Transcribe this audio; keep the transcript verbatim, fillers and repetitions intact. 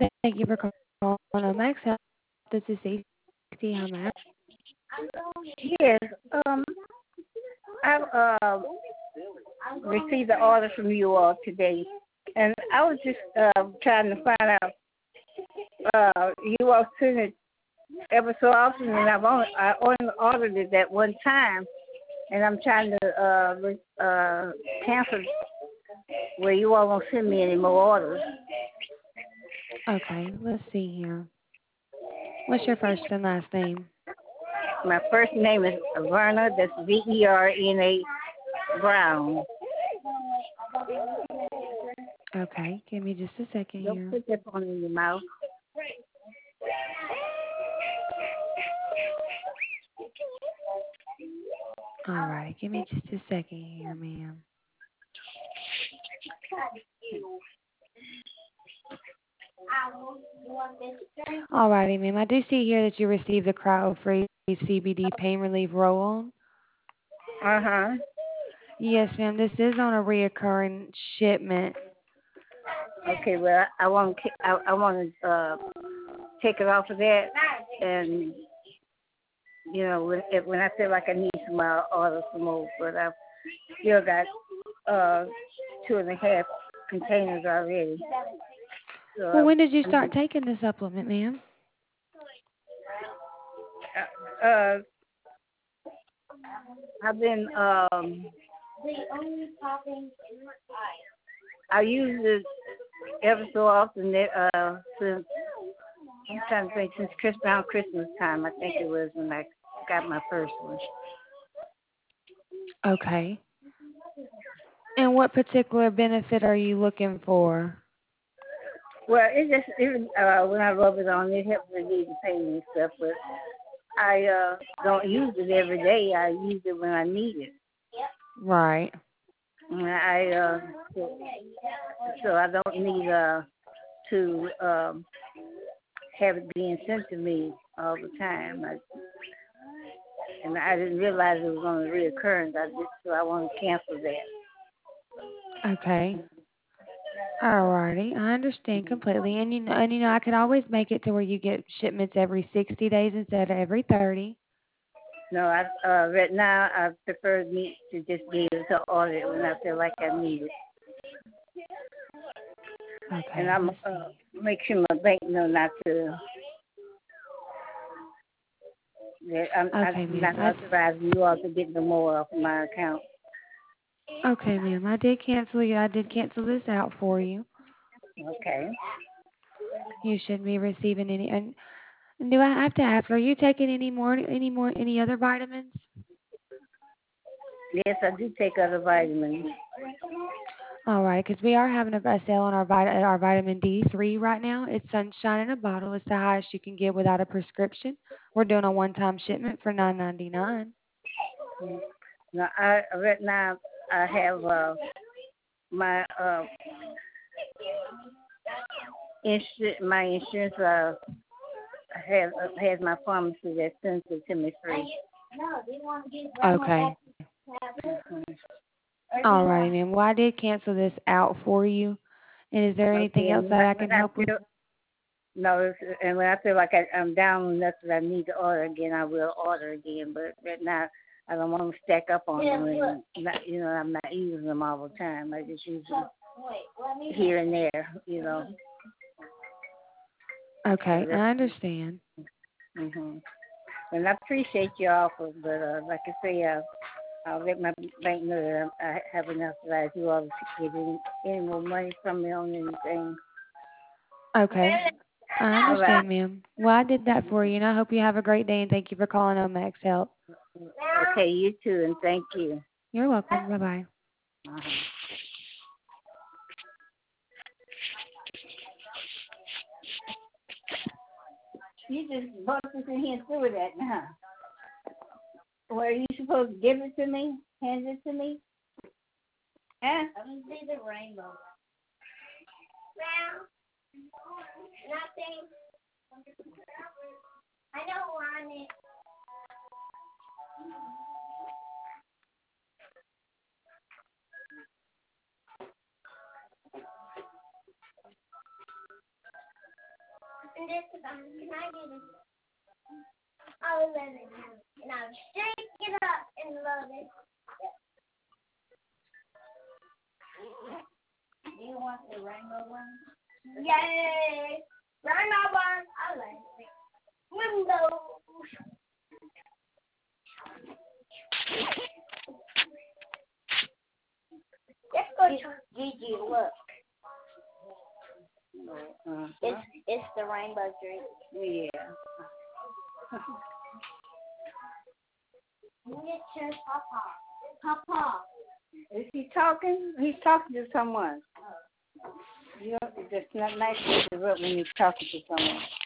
Thank you for calling on Max Health. This is Stacy. How may I? Yes, um, I've uh, received an order from you all today, and I was just uh, trying to find out. Uh, you all send it ever so often, and I've only I only ordered it that one time, and I'm trying to uh, re- uh, cancel where you all won't send me any more orders. Okay, let's see here. What's your first and last name? My first name is Verna. That's V E R N A Brown. Okay, give me just a second Don't here. put that phone in your mouth. All right, give me just a second here, ma'am. All righty, ma'am. I do see here that you received the cryo-free C B D pain relief roll-on. Uh huh. Yes, ma'am. This is on a reoccurring shipment. Okay, well, I want to I, I want to uh, take it off of that, and you know, when if, when I feel like I need some, I'll order some more. But I've still got uh, two and a half containers already. So Well, when did you I, start taking the supplement, ma'am? I, uh, I've been um, I use it ever so often. Uh, since I'm trying to think since Chris around Christmas time. I think it was when I got my first one. Okay. And what particular benefit are you looking for? Well, it just even uh, when I rub it on, it helps relieve the pain and stuff. But I uh, don't use it every day. I use it when I need it. Right. And I uh, so, so I don't need uh, to um, have it being sent to me all the time. I, and I didn't realize it was on a reoccurrence. I just so I want to cancel that. Okay. Alrighty, I understand completely, and you know, and you know, I could always make it to where you get shipments every sixty days instead of every thirty. No, I uh, right now I prefer me to just be able to order it when I feel like I need it. And Okay, I'm let's uh, see. make sure my bank know not to. That I'm, Okay, I'm not ma'am. I authorizing you all to get no more off my account. okay, ma'am. I did cancel you. I did cancel this out for you. Okay. You shouldn't be receiving any. And do I have to ask? Are you taking any more? Any more? Any other vitamins? Yes, I do take other vitamins. All right, because we are having a, a sale on our vit- our vitamin D three right now. It's sunshine in a bottle. It's the highest you can get without a prescription. We're doing a one-time shipment for nine ninety nine. Now, I right now I have uh, my uh, insurance. My insurance uh, has uh, has my pharmacy that sends it to me free. Okay. All righty, ma'am. Well, I did cancel this out for you. And is there anything Okay, else and when that I, I when can I help with? feel no, it's- and when I feel like I, I'm down enough that I need to order again, I will order again. But right now, I don't want to stack up on them, and not, you know, I'm not using them all the time. I just use them here and there, you know. Okay, So I that's, understand. hmm And I appreciate your offer, but uh, like I say, uh, I'll let my bank know that I I have enough that you all to get any, any more money from me on anything. Okay, I All right. understand, ma'am. Well, I did that for you, and I hope you have a great day, and thank you for calling on Max Help. Okay, you too, and thank you. You're welcome. Bye-bye. Uh-huh. You just bust us in here through that now. Well, are you supposed to give it to me? Hand it to me? Huh? Let me see the rainbow. Well, nothing. I don't want it. And this is, um, can I get it? I'll let it down. And I'll shake it up and load it. Do you want the rainbow one? Yay! Rainbow one! I like it. Rainbow! Let's go to Gigi, look. Uh-huh. It's it's the rainbow drink. Yeah. Miniature Papa. Papa. Is he talking? He's talking to someone. You know, it's not nice to interrupt when you're talking to someone.